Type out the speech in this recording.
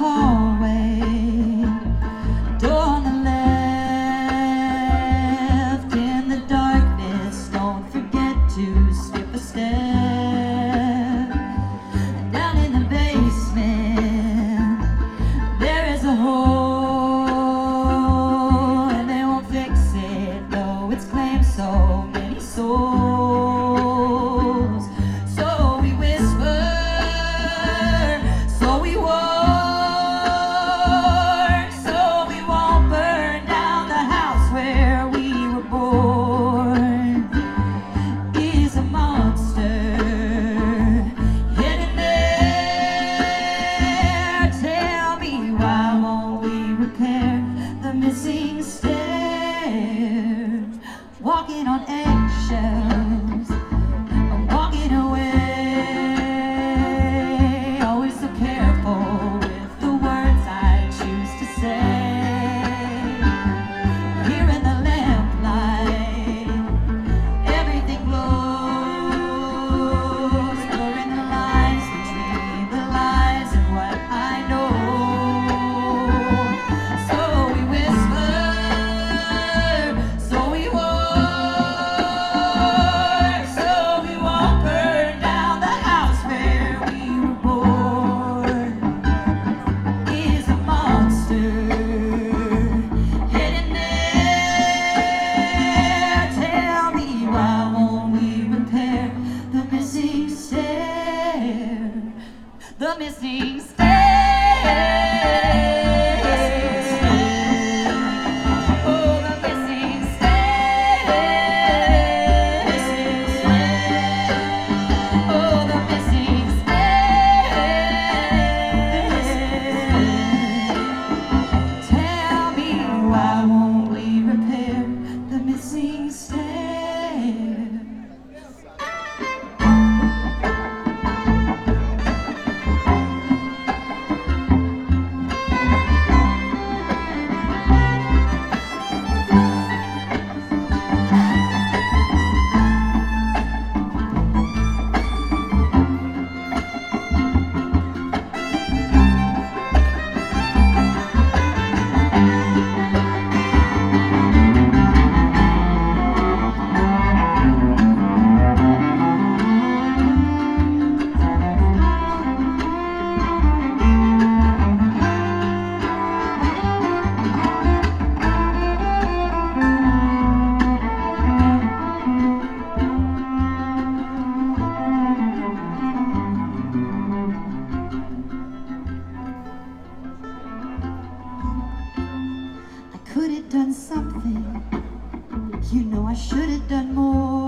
hallway, door on the left. In the darkness, don't forget to skip a step. Down in the basement, there is a hole, and they won't fix it, though it's claimed so many souls. So we whisper, so we war, so we won't burn down the house where we were born. Is a monster hidden there? Tell me, why won't we repair the missing stairs? Walking on eggshells, I'm walking away. Always so careful with the words I choose to say. Here in the lamplight, everything glows, blurring the lines between the lies and what I know. So we whisper, so we war, so we won't burn down the house where we were born. Is a monster hidden there? Tell me, why won't we repair the missing stair? The missing stair. Oh, the missing stair. Oh, the missing stair. Tell me, why won't we repair the missing stair? I could have done something, you know I should have done more.